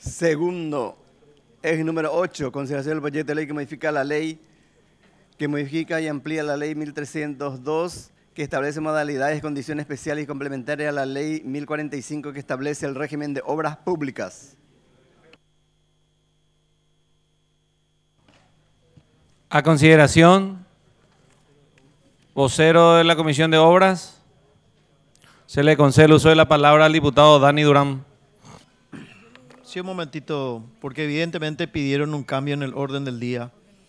Segundo, eje número 8, consideración del proyecto de ley que modifica la ley, que modifica y amplía la ley 1302, que establece modalidades, condiciones especiales y complementarias a la ley 1045, que establece el régimen de obras públicas. A consideración, vocero de la Comisión de Obras, se le concede el uso de la palabra al diputado Dani Durán. Sí, un momentito, porque evidentemente pidieron un cambio en el orden del día.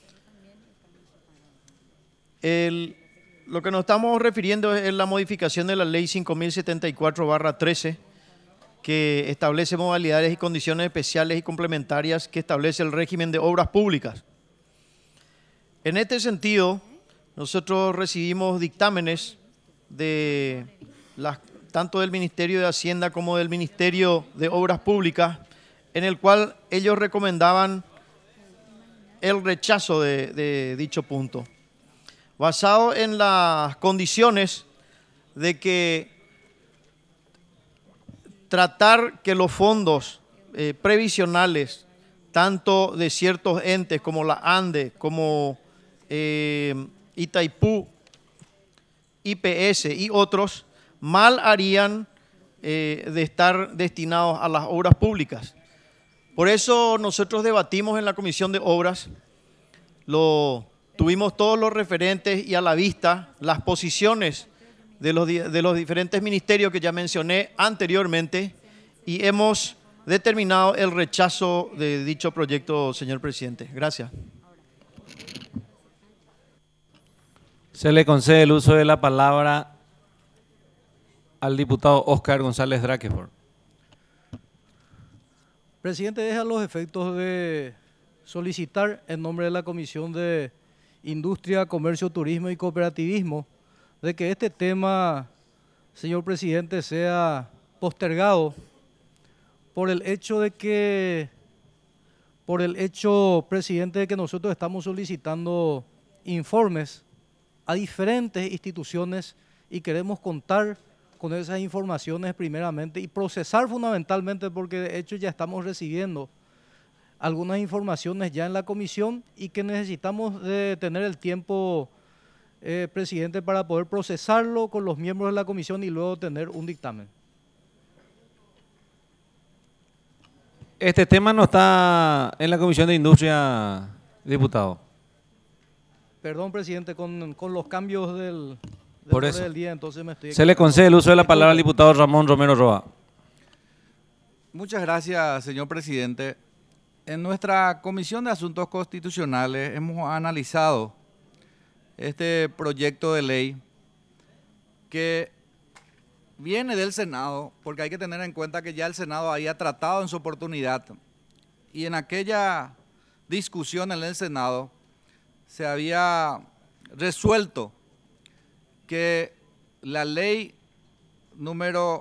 Lo que nos estamos refiriendo es la modificación de la ley 5074/13, que establece modalidades y condiciones especiales y complementarias que establece el régimen de obras públicas. En este sentido, nosotros recibimos dictámenes tanto del Ministerio de Hacienda como del Ministerio de Obras Públicas, en el cual ellos recomendaban el rechazo de dicho punto, basado en las condiciones de que tratar que los fondos previsionales, tanto de ciertos entes como la ANDE, como Itaipú, IPS y otros, mal harían de estar destinados a las obras públicas. Por eso nosotros debatimos en la Comisión de Obras, tuvimos todos los referentes y a la vista las posiciones de los diferentes ministerios que ya mencioné anteriormente, y hemos determinado el rechazo de dicho proyecto, señor presidente. Gracias. Se le concede el uso de la palabra al diputado Óscar González Draquefort. Presidente, deja los efectos de solicitar en nombre de la Comisión de Industria, Comercio, Turismo y Cooperativismo de que este tema, señor presidente, sea postergado por el hecho, presidente, de que nosotros estamos solicitando informes a diferentes instituciones y queremos contar con esas informaciones primeramente y procesar fundamentalmente, porque de hecho ya estamos recibiendo algunas informaciones ya en la comisión y que necesitamos de tener el tiempo, presidente, para poder procesarlo con los miembros de la comisión y luego tener un dictamen. Este tema no está en la Comisión de Industria, diputado. Perdón, presidente, con los cambios del Por orden eso del día, entonces me estoy se le concede el uso de la palabra al diputado Ramón Romero Roa. Muchas gracias, señor presidente. En nuestra Comisión de Asuntos Constitucionales hemos analizado este proyecto de ley que viene del Senado, porque hay que tener en cuenta que ya el Senado había tratado en su oportunidad, y en aquella discusión en el Senado se había resuelto que la ley número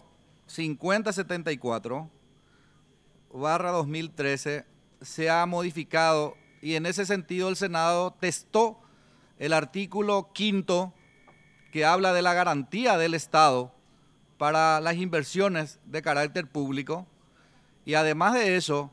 5074/2013 se ha modificado, y en ese sentido el Senado testó el artículo 5 que habla de la garantía del Estado para las inversiones de carácter público, y además de eso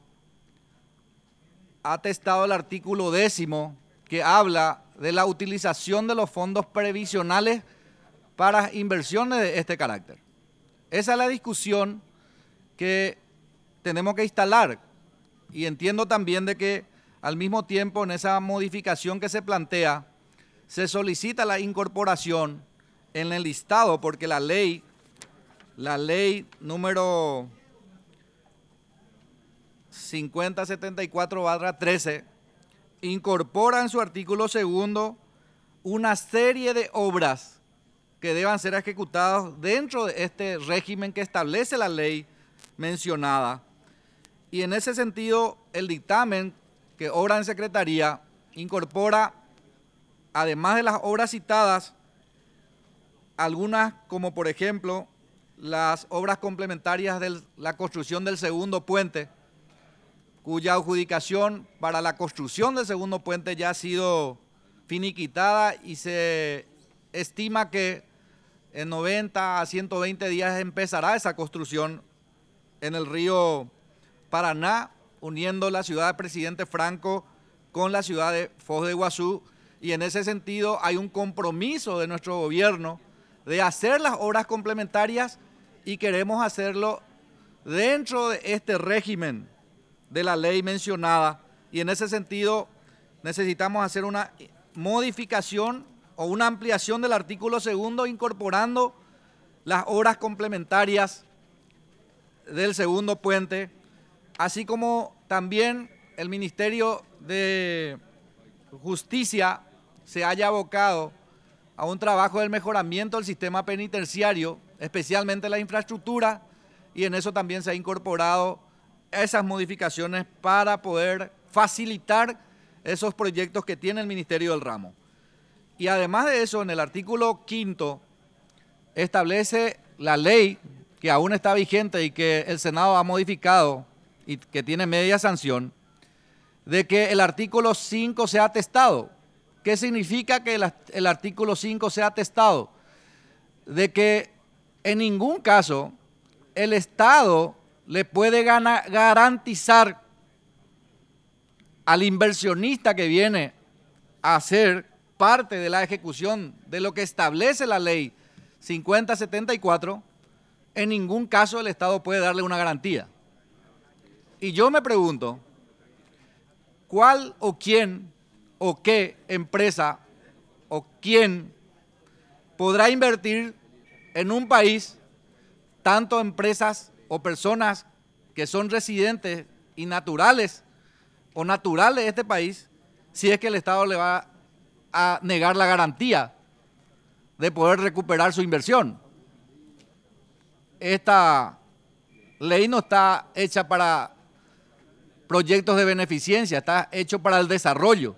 ha testado el artículo 10 que habla de la utilización de los fondos previsionales para inversiones de este carácter. Esa es la discusión que tenemos que instalar, y entiendo también de que al mismo tiempo en esa modificación que se plantea se solicita la incorporación en el listado, porque la ley número 5074/13 incorpora en su artículo 2 una serie de obras que deban ser ejecutadas dentro de este régimen que establece la ley mencionada. Y en ese sentido, el dictamen que obra en Secretaría incorpora, además de las obras citadas, algunas como por ejemplo las obras complementarias de la construcción del segundo puente, cuya adjudicación para la construcción del segundo puente ya ha sido finiquitada y se estima que en 90 a 120 días empezará esa construcción en el río Paraná, uniendo la ciudad de Presidente Franco con la ciudad de Foz de Iguazú, y en ese sentido hay un compromiso de nuestro gobierno de hacer las obras complementarias y queremos hacerlo dentro de este régimen de la ley mencionada, y en ese sentido necesitamos hacer una modificación o una ampliación del artículo 2 incorporando las obras complementarias del segundo puente, así como también el Ministerio de Justicia se haya abocado a un trabajo del mejoramiento del sistema penitenciario, especialmente la infraestructura, y en eso también se ha incorporado esas modificaciones para poder facilitar esos proyectos que tiene el Ministerio del Ramo. Y además de eso, en el artículo 5 establece la ley que aún está vigente y que el Senado ha modificado y que tiene media sanción, de que el artículo 5 sea atestado. ¿Qué significa que el artículo 5 sea atestado? De que en ningún caso el Estado le puede garantizar al inversionista que viene a ser parte de la ejecución de lo que establece la ley 5074, en ningún caso el Estado puede darle una garantía. Y yo me pregunto, ¿cuál o quién o qué empresa o quién podrá invertir en un país, tanto empresas o personas que son residentes y naturales o naturales de este país, si es que el Estado le va a negar la garantía de poder recuperar su inversión? Esta ley no está hecha para proyectos de beneficencia, está hecho para el desarrollo.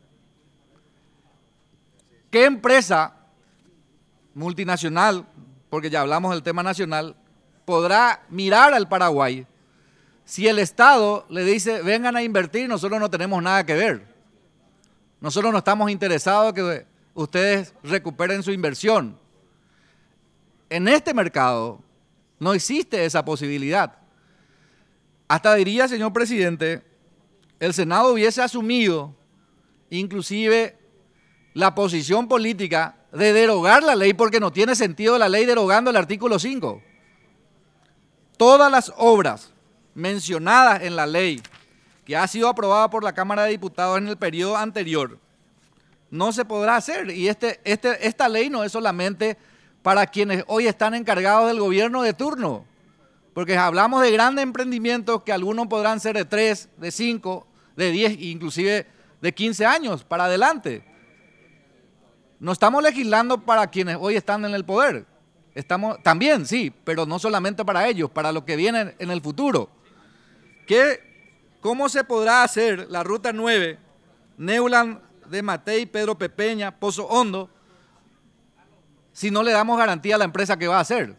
¿Qué empresa multinacional, porque ya hablamos del tema nacional, podrá mirar al Paraguay si el Estado le dice vengan a invertir, nosotros no tenemos nada que ver? Nosotros no estamos interesados en que ustedes recuperen su inversión. En este mercado no existe esa posibilidad. Hasta diría, señor presidente, el Senado hubiese asumido inclusive la posición política de derogar la ley, porque no tiene sentido la ley derogando el artículo 5. Todas las obras mencionadas en la ley que ha sido aprobada por la Cámara de Diputados en el periodo anterior no se podrá hacer, y esta ley no es solamente para quienes hoy están encargados del gobierno de turno, porque hablamos de grandes emprendimientos que algunos podrán ser de 3, de 5, de 10, inclusive de 15 años para adelante. No estamos legislando para quienes hoy están en el poder. Estamos también, sí, pero no solamente para ellos, para lo que viene en el futuro. ¿Cómo se podrá hacer la Ruta 9, Neuland de Matei, Pedro Pepeña, Pozo Hondo, si no le damos garantía a la empresa que va a hacer?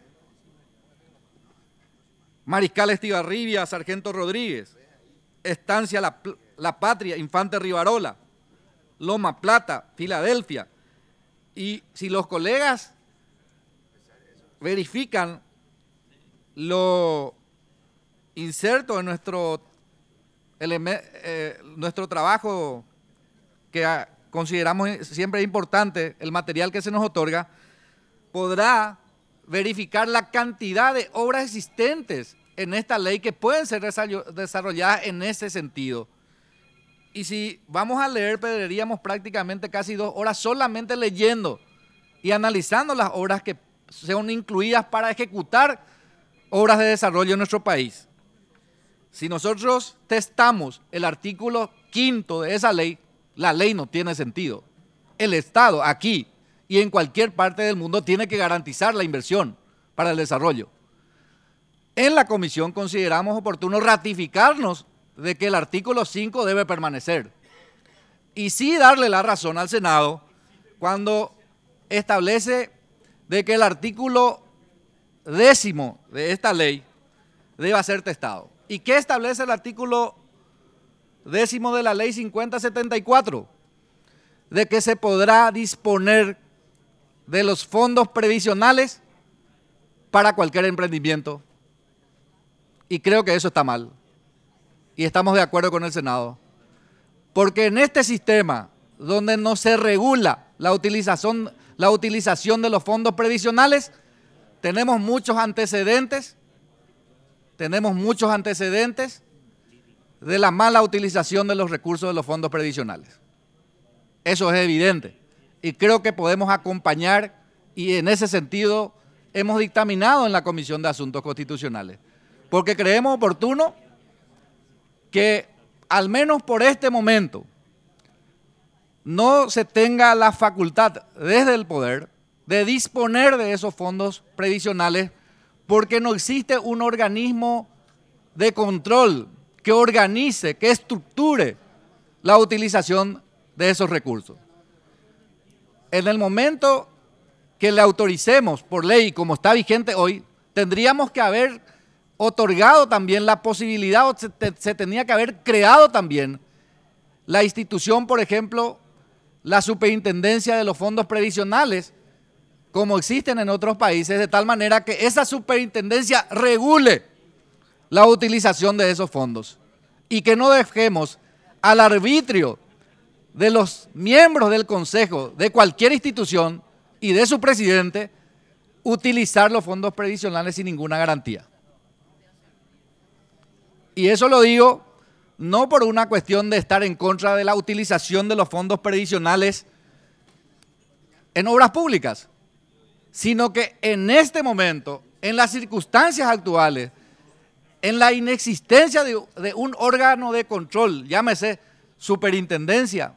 Mariscal Estigarribia, Sargento Rodríguez, Estancia La Patria, Infante Rivarola, Loma Plata, Filadelfia. Y si los colegas verifican lo inserto en nuestro trabajo, que consideramos siempre importante, el material que se nos otorga, podrá verificar la cantidad de obras existentes en esta ley que pueden ser desarrolladas en ese sentido. Y si vamos a leer, perderíamos prácticamente casi 2 horas solamente leyendo y analizando las obras que son incluidas para ejecutar obras de desarrollo en nuestro país. Si nosotros testamos el artículo 5 de esa ley, la ley no tiene sentido. El Estado aquí y en cualquier parte del mundo tiene que garantizar la inversión para el desarrollo. En la comisión consideramos oportuno ratificarnos de que el artículo 5 debe permanecer y sí darle la razón al Senado cuando establece de que el artículo 10 de esta ley deba ser testado. ¿Y qué establece el artículo 10 de la ley 5074? De que se podrá disponer de los fondos previsionales para cualquier emprendimiento. Y creo que eso está mal. y estamos de acuerdo con el Senado, porque en este sistema donde no se regula la utilización de los fondos previsionales, tenemos muchos antecedentes de la mala utilización de los recursos de los fondos previsionales. Eso es evidente y creo que podemos acompañar, y en ese sentido hemos dictaminado en la Comisión de Asuntos Constitucionales, porque creemos oportuno que al menos por este momento no se tenga la facultad desde el poder de disponer de esos fondos previsionales, porque no existe un organismo de control que organice, que estructure la utilización de esos recursos. En el momento que le autoricemos por ley, como está vigente hoy, tendríamos que haber otorgado también la posibilidad, o se tenía que haber creado también la institución, por ejemplo, la superintendencia de los fondos previsionales, como existen en otros países, de tal manera que esa superintendencia regule la utilización de esos fondos y que no dejemos al arbitrio de los miembros del Consejo de cualquier institución y de su presidente utilizar los fondos previsionales sin ninguna garantía. Y eso lo digo no por una cuestión de estar en contra de la utilización de los fondos previsionales en obras públicas, sino que en este momento, en las circunstancias actuales, en la inexistencia de un órgano de control, llámese superintendencia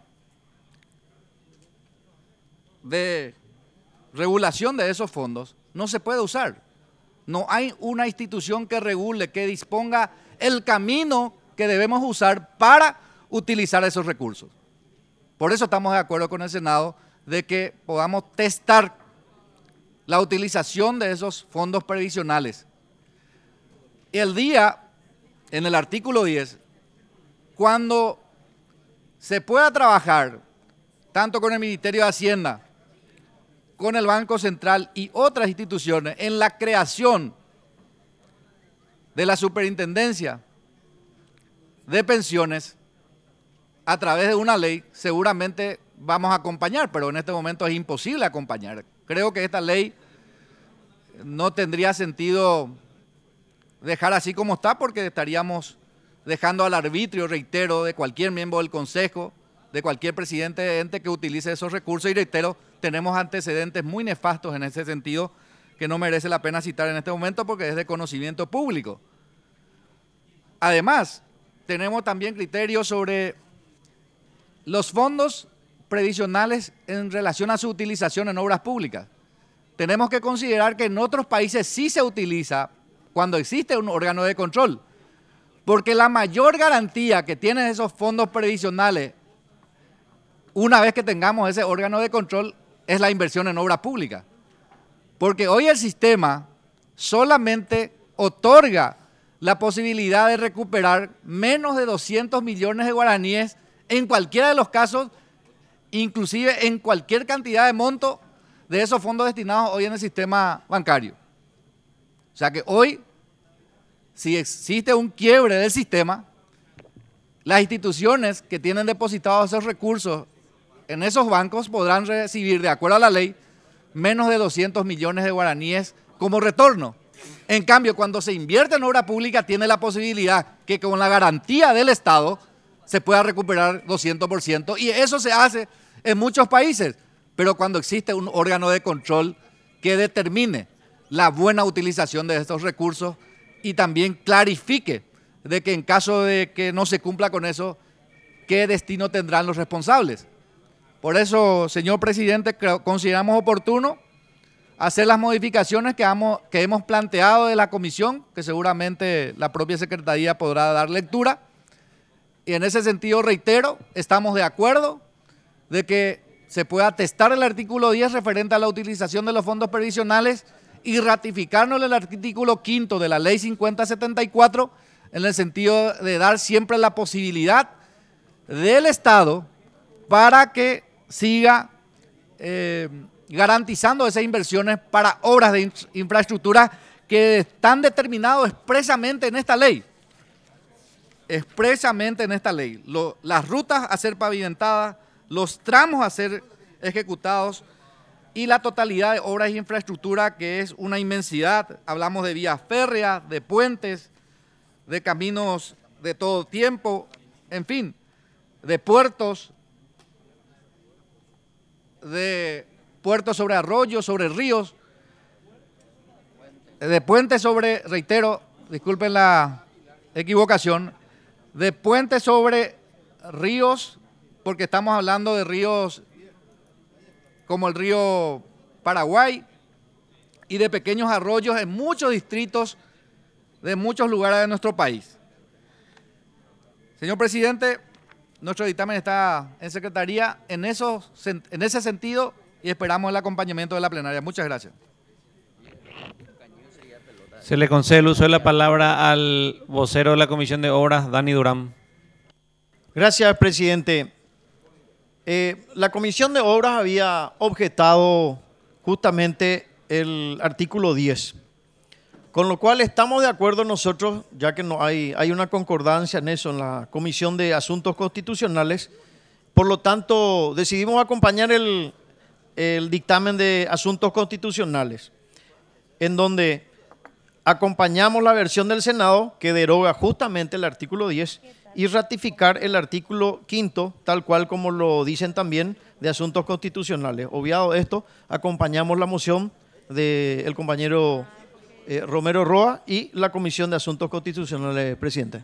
de regulación de esos fondos, no se puede usar. No hay una institución que regule, que disponga el camino que debemos usar para utilizar esos recursos. Por eso estamos de acuerdo con el Senado de que podamos testar la utilización de esos fondos previsionales. El día, en el artículo 10, cuando se pueda trabajar tanto con el Ministerio de Hacienda, con el Banco Central y otras instituciones en la creación de la superintendencia de pensiones a través de una ley, seguramente vamos a acompañar, pero en este momento es imposible acompañar. Creo que esta ley no tendría sentido dejar así como está, porque estaríamos dejando al arbitrio, reitero, de cualquier miembro del Consejo, de cualquier presidente de ente que utilice esos recursos, y reitero, tenemos antecedentes muy nefastos en ese sentido que no merece la pena citar en este momento porque es de conocimiento público. Además, tenemos también criterios sobre los fondos previsionales en relación a su utilización en obras públicas. Tenemos que considerar que en otros países sí se utiliza cuando existe un órgano de control, porque la mayor garantía que tienen esos fondos previsionales, una vez que tengamos ese órgano de control, es la inversión en obra pública. Porque hoy el sistema solamente otorga la posibilidad de recuperar menos de 200 millones de guaraníes en cualquiera de los casos, inclusive en cualquier cantidad de monto de esos fondos destinados hoy en el sistema bancario. O sea que hoy, si existe un quiebre del sistema, las instituciones que tienen depositados esos recursos en esos bancos podrán recibir, de acuerdo a la ley, menos de 200 millones de guaraníes como retorno. En cambio, cuando se invierte en obra pública, tiene la posibilidad que con la garantía del Estado se pueda recuperar 200%, y eso se hace en muchos países, pero cuando existe un órgano de control que determine la buena utilización de estos recursos y también clarifique de que en caso de que no se cumpla con eso, qué destino tendrán los responsables. Por eso, señor presidente, consideramos oportuno hacer las modificaciones que hemos planteado de la comisión, que seguramente la propia Secretaría podrá dar lectura. Y en ese sentido, reitero, estamos de acuerdo de que se pueda testar el artículo 10 referente a la utilización de los fondos previsionales y ratificarnos el artículo 5 de la Ley 5074 en el sentido de dar siempre la posibilidad del Estado para que siga garantizando esas inversiones para obras de infraestructura que están determinados expresamente en esta ley. expresamente en esta ley las rutas a ser pavimentadas, los tramos a ser ejecutados y la totalidad de obras de infraestructura, que es una inmensidad. Hablamos de vías férreas, de puentes, de caminos de todo tiempo, en fin, de puertos sobre arroyos, sobre ríos, de puentes sobre, reitero, disculpen la equivocación, de puentes sobre ríos, porque estamos hablando de ríos como el río Paraguay y de pequeños arroyos en muchos distritos de muchos lugares de nuestro país. Señor presidente, nuestro dictamen está en secretaría en ese sentido y esperamos el acompañamiento de la plenaria. Muchas gracias. Se le concede el uso de la palabra al vocero de la Comisión de Obras, Dani Durán. Gracias, presidente. La Comisión de Obras había objetado justamente el artículo 10, con lo cual estamos de acuerdo nosotros, ya que no hay una concordancia en eso en la Comisión de Asuntos Constitucionales. Por lo tanto, decidimos acompañar el dictamen de Asuntos Constitucionales, en donde acompañamos la versión del Senado que deroga justamente el artículo 10 y ratificar el artículo 5, tal cual como lo dicen también de Asuntos Constitucionales. Obviado esto, acompañamos la moción del compañero Romero Roa y la Comisión de Asuntos Constitucionales, presidente.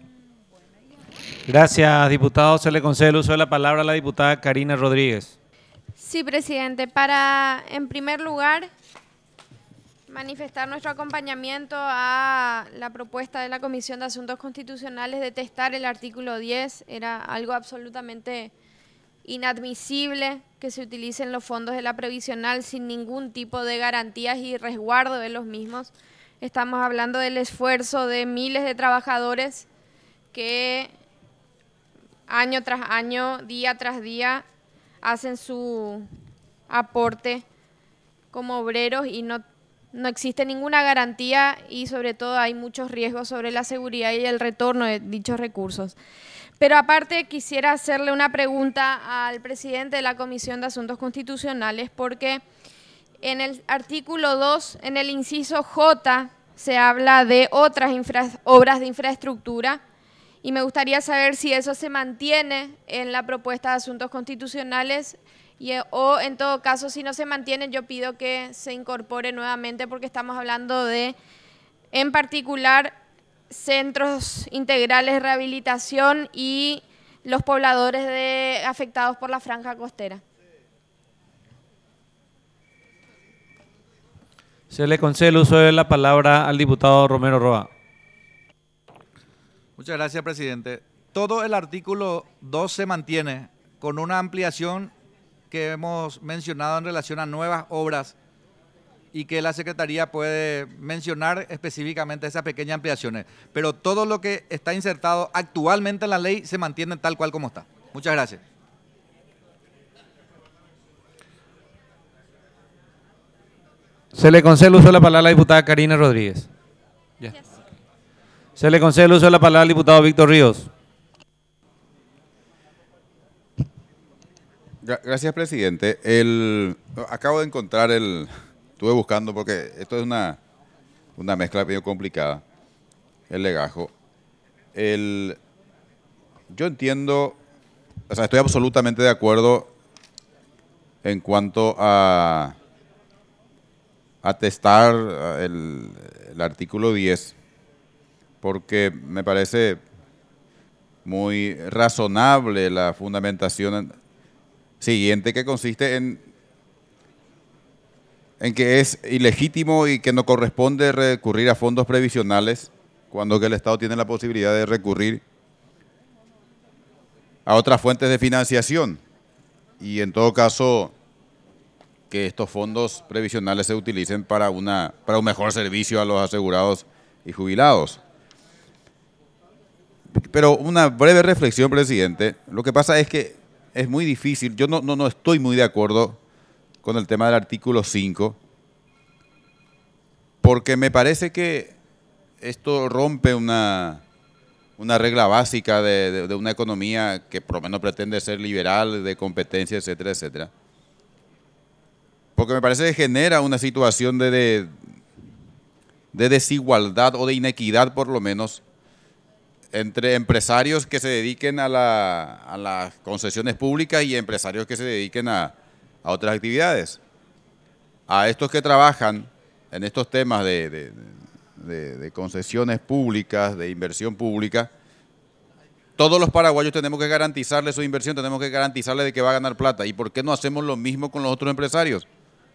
Gracias, diputado. Se le concede el uso de la palabra a la diputada Karina Rodríguez. Sí, presidente. Para, en primer lugar, manifestar nuestro acompañamiento a la propuesta de la Comisión de Asuntos Constitucionales de testar el artículo 10. Era algo absolutamente inadmisible que se utilicen los fondos de la previsional sin ningún tipo de garantías y resguardo de los mismos. Estamos hablando del esfuerzo de miles de trabajadores que año tras año, día tras día, hacen su aporte como obreros y no existe ninguna garantía y sobre todo hay muchos riesgos sobre la seguridad y el retorno de dichos recursos. Pero aparte quisiera hacerle una pregunta al presidente de la Comisión de Asuntos Constitucionales, porque en el artículo 2, en el inciso J, se habla de otras obras de infraestructura y me gustaría saber si eso se mantiene en la propuesta de Asuntos Constitucionales o en todo caso, si no se mantiene, yo pido que se incorpore nuevamente porque estamos hablando de, en particular, centros integrales de rehabilitación y los pobladores afectados por la franja costera. Se le concede el uso de la palabra al diputado Romero Roa. Muchas gracias, presidente. Todo el artículo 2 se mantiene con una ampliación que hemos mencionado en relación a nuevas obras y que la Secretaría puede mencionar específicamente esas pequeñas ampliaciones. Pero todo lo que está insertado actualmente en la ley se mantiene tal cual como está. Muchas gracias. Se le concede el uso de la palabra a la diputada Karina Rodríguez. Ya. Se le concede el uso de la palabra al diputado Víctor Ríos. Gracias, presidente. Acabo de encontrar estuve buscando porque esto es una mezcla medio complicada, el legajo. Yo entiendo, o sea, estoy absolutamente de acuerdo en cuanto a testar el artículo 10, porque me parece muy razonable la fundamentación siguiente, que consiste en que es ilegítimo y que no corresponde recurrir a fondos previsionales cuando que el Estado tiene la posibilidad de recurrir a otras fuentes de financiación y en todo caso que estos fondos previsionales se utilicen para un mejor servicio a los asegurados y jubilados. Pero una breve reflexión, presidente. Lo que pasa es que es muy difícil, yo no estoy muy de acuerdo con el tema del artículo 5, porque me parece que esto rompe una una regla básica de una economía que por lo menos pretende ser liberal, de competencia, etcétera, etcétera. Porque me parece que genera una situación de desigualdad o de inequidad, por lo menos, entre empresarios que se dediquen a las concesiones públicas y empresarios que se dediquen a otras actividades. A estos que trabajan en estos temas de concesiones públicas, de inversión pública, todos los paraguayos tenemos que garantizarle su inversión, tenemos que garantizarle de que va a ganar plata. ¿Y por qué no hacemos lo mismo con los otros empresarios?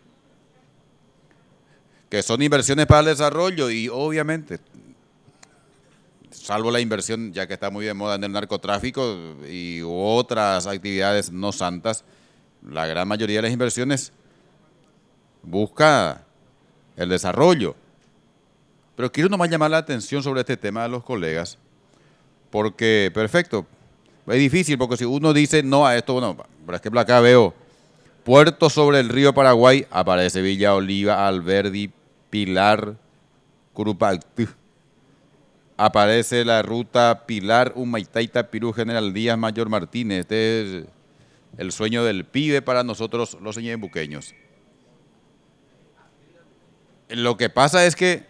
Que son inversiones para el desarrollo y obviamente, salvo la inversión, ya que está muy de moda en el narcotráfico y otras actividades no santas, la gran mayoría de las inversiones busca el desarrollo. Pero quiero nomás llamar la atención sobre este tema de los colegas, porque, perfecto, es difícil porque si uno dice no a esto, bueno, por ejemplo acá veo puerto sobre el río Paraguay, aparece Villa Oliva, Alberdi, Pilar, Curupactú. Aparece la ruta Pilar, Humaitá, Pirú, General Díaz, Mayor Martínez. Este es el sueño del pibe para nosotros los ñeembuqueños. Lo que pasa es que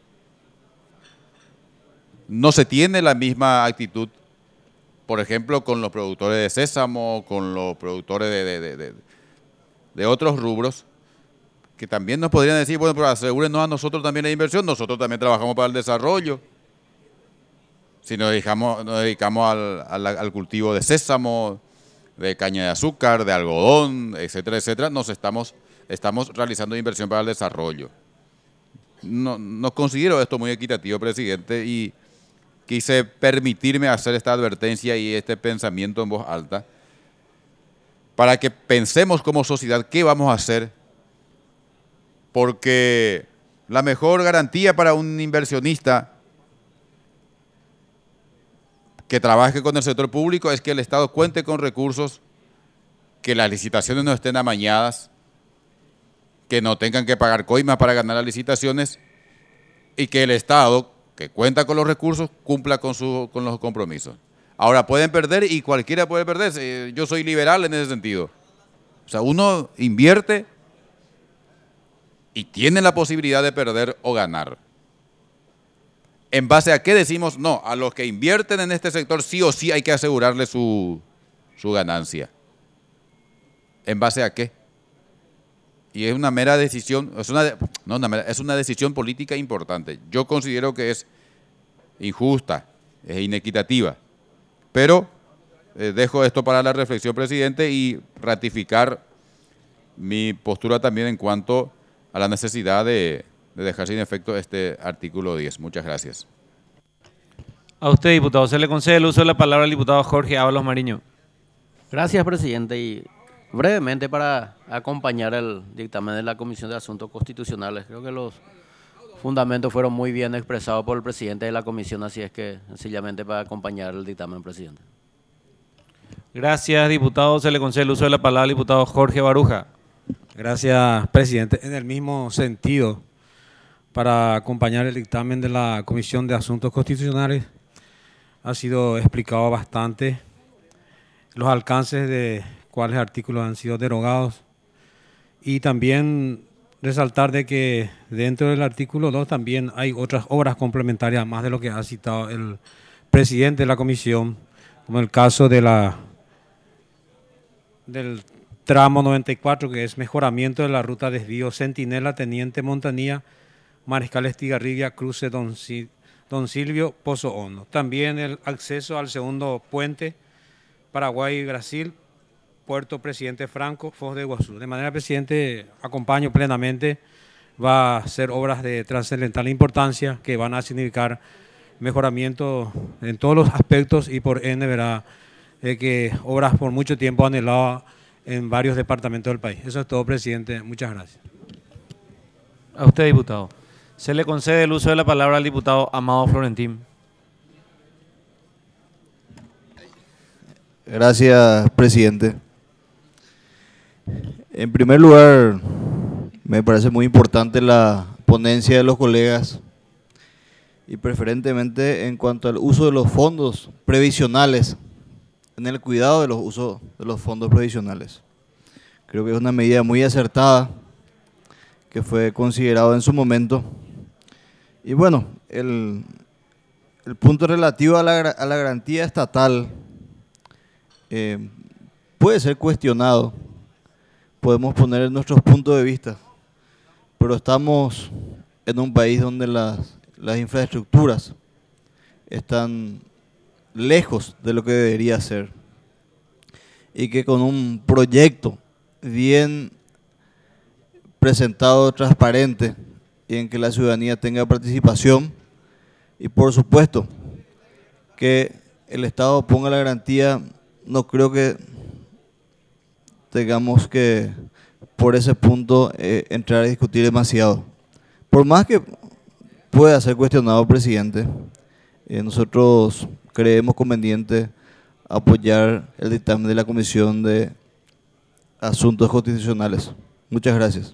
no se tiene la misma actitud, por ejemplo, con los productores de sésamo, con los productores de otros rubros, que también nos podrían decir, bueno, pero asegúrenos a nosotros también la inversión, nosotros también trabajamos para el desarrollo. Si nos dedicamos al cultivo de sésamo, de caña de azúcar, de algodón, etcétera, etcétera, estamos realizando inversión para el desarrollo. No considero esto muy equitativo, presidente, y quise permitirme hacer esta advertencia y este pensamiento en voz alta para que pensemos como sociedad qué vamos a hacer, porque la mejor garantía para un inversionista que trabaje con el sector público es que el Estado cuente con recursos, que las licitaciones no estén amañadas, que no tengan que pagar coimas para ganar las licitaciones y que el Estado, que cuenta con los recursos, cumpla con los compromisos. Ahora, pueden perder y cualquiera puede perder. Yo soy liberal en ese sentido. O sea, uno invierte y tiene la posibilidad de perder o ganar. ¿En base a qué decimos? No, a los que invierten en este sector sí o sí hay que asegurarle su ganancia. ¿En base a qué? Y es una mera decisión, es una decisión política importante. Yo considero que es injusta, es inequitativa. Pero dejo esto para la reflexión, presidente, y ratificar mi postura también en cuanto a la necesidad de dejar sin efecto este artículo 10. Muchas gracias. A usted, diputado. Se le concede el uso de la palabra al diputado Jorge Ábalos Mariño. Gracias, presidente. Y brevemente para acompañar el dictamen de la Comisión de Asuntos Constitucionales. Creo que los fundamentos fueron muy bien expresados por el presidente de la comisión, así es que sencillamente para acompañar el dictamen, presidente. Gracias, diputado. Se le concede el uso de la palabra al diputado Jorge Baruja. Gracias, presidente. En el mismo sentido, para acompañar el dictamen de la Comisión de Asuntos Constitucionales, ha sido explicado bastante los alcances de cuáles artículos han sido derogados y también resaltar de que dentro del artículo 2 también hay otras obras complementarias, más de lo que ha citado el presidente de la comisión, como el caso de del tramo 94, que es mejoramiento de la ruta desvío Centinela, Teniente Montanía, Mariscal Estigarribia, cruce Don Silvio, Pozo Hondo. También el acceso al segundo puente Paraguay-Brasil, Puerto Presidente Franco, Foz de Iguazú. De manera, presidente, acompaño plenamente, va a ser obras de trascendental importancia que van a significar mejoramiento en todos los aspectos y por ende verá que obras por mucho tiempo anheladas en varios departamentos del país. Eso es todo, presidente. Muchas gracias. A usted, diputado. Se le concede el uso de la palabra al diputado Amado Florentín. Gracias, presidente. En primer lugar, me parece muy importante la ponencia de los colegas y preferentemente en cuanto al uso de los fondos previsionales, en el cuidado de los usos de los fondos previsionales. Creo que es una medida muy acertada que fue considerado en su momento. Y bueno, el punto relativo a la garantía estatal puede ser cuestionado, podemos poner nuestros puntos de vista, pero estamos en un país donde las infraestructuras están lejos de lo que debería ser y que con un proyecto bien presentado, transparente, y en que la ciudadanía tenga participación y por supuesto que el Estado ponga la garantía, no creo que tengamos que por ese punto entrar a discutir demasiado. Por más que pueda ser cuestionado, presidente, nosotros creemos conveniente apoyar el dictamen de la Comisión de Asuntos Constitucionales. Muchas gracias.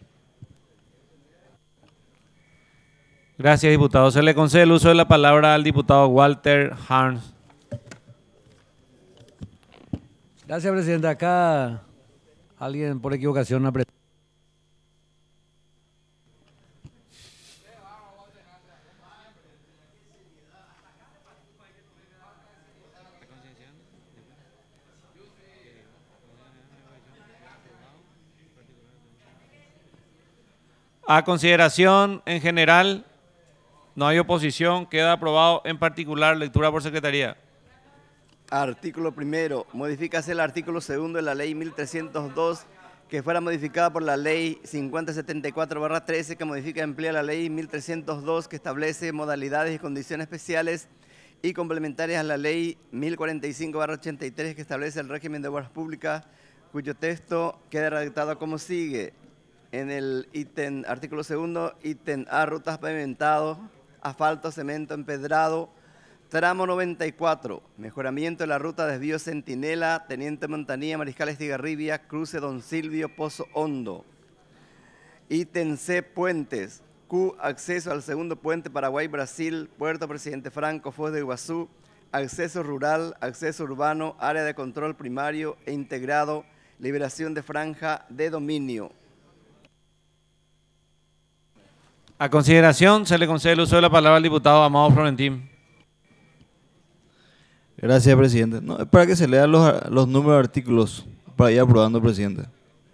Gracias, diputado. Se le concede el uso de la palabra al diputado Walter Harms. Gracias, presidente. Acá alguien por equivocación apretó. A consideración en general, no hay oposición, queda aprobado en particular. Lectura por secretaría. Artículo primero, modifícase el artículo segundo de la ley 1302, que fuera modificada por la ley 5074/13, que modifica y amplía la ley 1302, que establece modalidades y condiciones especiales y complementarias a la ley 1045/83, que establece el régimen de obras públicas, cuyo texto queda redactado como sigue. En el ítem, artículo segundo, ítem A, rutas pavimentados, asfalto, cemento, empedrado, tramo 94, mejoramiento de la ruta desvío Centinela, Teniente Montanía, Mariscal Estigarribia, cruce Don Silvio, Pozo Hondo. Ítem C, puentes. Q, acceso al segundo puente Paraguay-Brasil, Puerto Presidente Franco, Foz de Iguazú, acceso rural, acceso urbano, área de control primario e integrado, liberación de franja de dominio. A consideración, se le concede el uso de la palabra al diputado Amado Florentín. Gracias, presidente. No, es para que se lean los números de artículos para ir aprobando, presidente.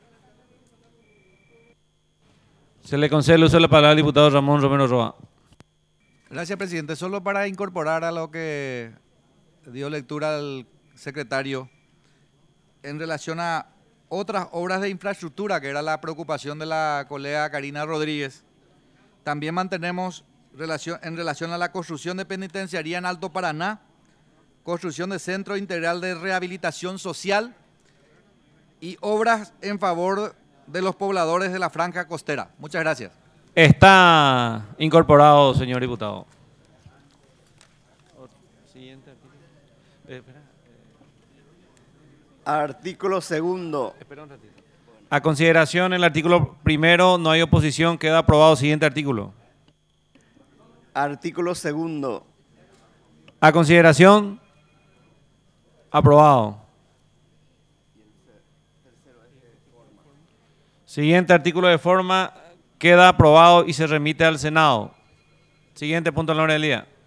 Se le concede el uso de la palabra al diputado Ramón Romero Roa. Gracias, presidente. Solo para incorporar a lo que dio lectura al secretario en relación a otras obras de infraestructura, que era la preocupación de la colega Karina Rodríguez. También mantenemos en relación a la construcción de penitenciaría en Alto Paraná, construcción de Centro Integral de Rehabilitación Social y obras en favor de los pobladores de la franja costera. Muchas gracias. Está incorporado, señor diputado. Siguiente artículo. Artículo segundo. Espera un ratito. A consideración, el artículo primero, no hay oposición, queda aprobado. Siguiente artículo. Artículo segundo. A consideración, aprobado. Siguiente artículo de forma, queda aprobado y se remite al Senado. Siguiente punto en la orden del día.